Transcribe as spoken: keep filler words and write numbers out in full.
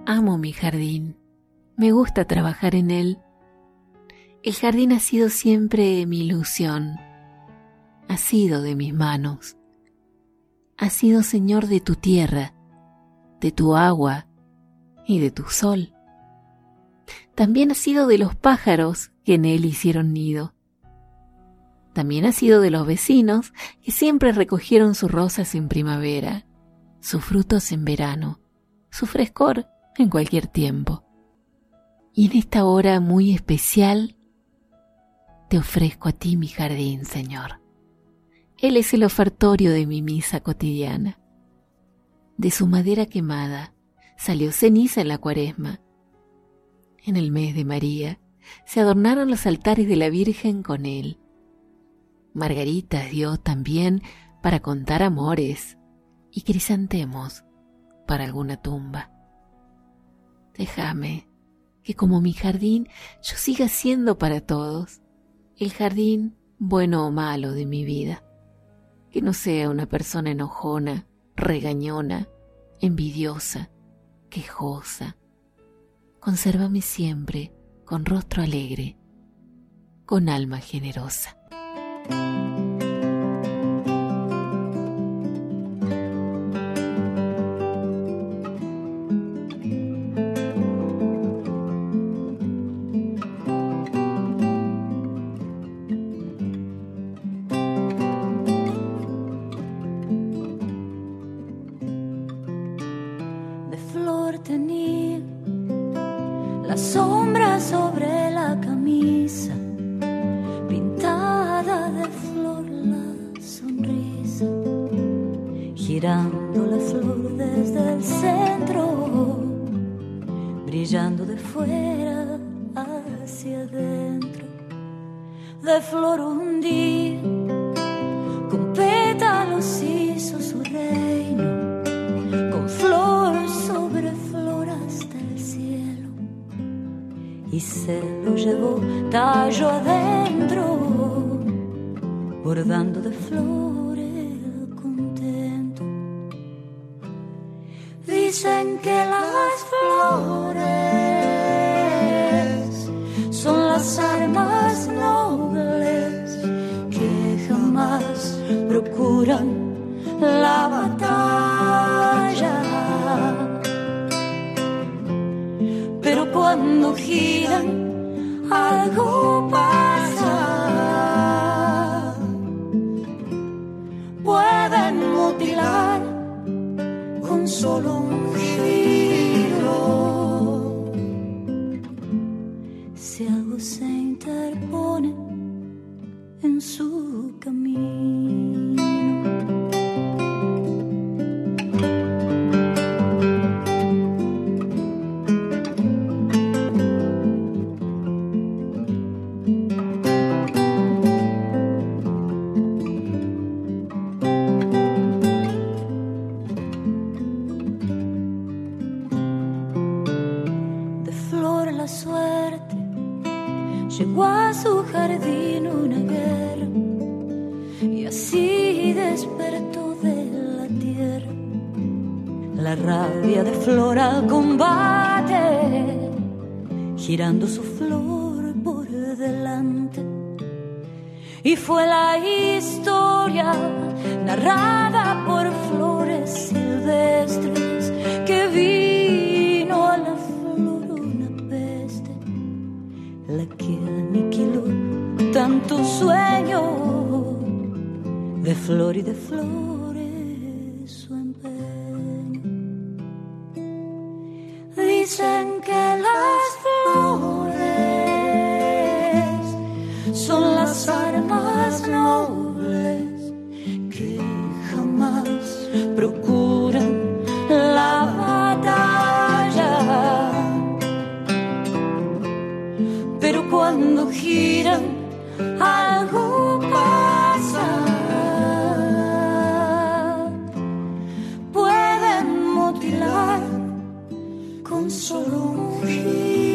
Amo mi jardín, me gusta trabajar en él. El jardín ha sido siempre mi ilusión, ha sido de mis manos, ha sido señor de tu tierra, de tu agua y de tu sol. También ha sido de los pájaros que en él hicieron nido. También ha sido de los vecinos que siempre recogieron sus rosas en primavera, sus frutos en verano, su frescor en cualquier tiempo. Y en esta hora muy especial te ofrezco a ti mi jardín, Señor. Él es el ofertorio de mi misa cotidiana. De su madera quemada salió ceniza en la Cuaresma. En el mes de María se adornaron los altares de la Virgen con él. Margaritas dio también para contar amores y crisantemos para alguna tumba. Déjame que como mi jardín yo siga siendo para todos el jardín bueno o malo de mi vida. Que no sea una persona enojona, regañona, envidiosa, quejosa. Consérvame siempre con rostro alegre, con alma generosa. Tenía la sombra sobre la camisa, pintada de flor la sonrisa, girando la flor desde el centro, brillando de fuera hacia adentro. De flor un día, con pétalos hizo su reino, con flor sobre flor hasta el cielo, y se lo llevó tallo adentro, bordando de flor el contento. Dicen que las flores son las armas nobles que jamás procuran la batalla, pero cuando giran algo pasa. Pueden mutilar con solo un giro, si algo se interpone en su camino. Llegó a su jardín una guerra y así despertó de la tierra la rabia de flor al combate, girando su flor por delante. Y fue la historia narrada por flores silvestres que vino a la flor una peste, la que aniquiló tanto sueño de flor y de flores su empeño. Dicen que las flores son las armas nobles que jamás procuran la batalla, pero cuando giran algo pasa. Pueden mutilar con solo un giro.